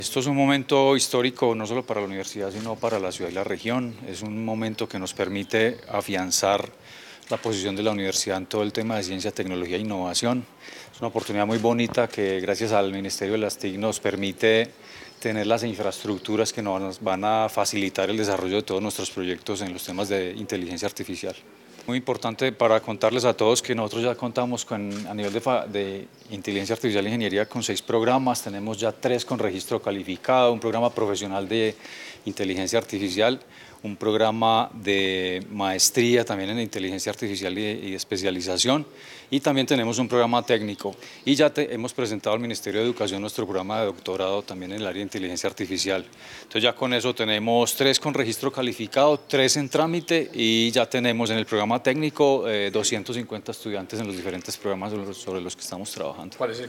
Esto es un momento histórico no solo para la universidad, sino para la ciudad y la región. Es un momento que nos permite afianzar la posición de la universidad en todo el tema de ciencia, tecnología e innovación. Es una oportunidad muy bonita que gracias al Ministerio de las TIC nos permite tener las infraestructuras que nos van a facilitar el desarrollo de todos nuestros proyectos en los temas de inteligencia artificial. Muy importante para contarles a todos que nosotros ya contamos a nivel de inteligencia artificial e ingeniería con 6 programas, tenemos ya 3 con registro calificado, un programa profesional de inteligencia artificial, un programa de maestría también en inteligencia artificial y especialización, y también tenemos un programa técnico. Y ya hemos presentado al Ministerio de Educación nuestro programa de doctorado también en el área de inteligencia artificial. Entonces ya con eso tenemos 3 con registro calificado, 3 en trámite y ya tenemos en el programa técnico 250 estudiantes en los diferentes programas sobre los que estamos trabajando.